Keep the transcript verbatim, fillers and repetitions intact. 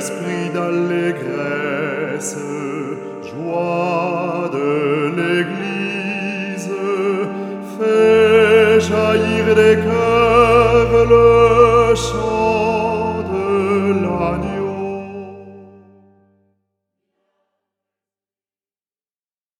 esprit d'allégresse, joie de l'Église, fais jaillir des cœurs le chant.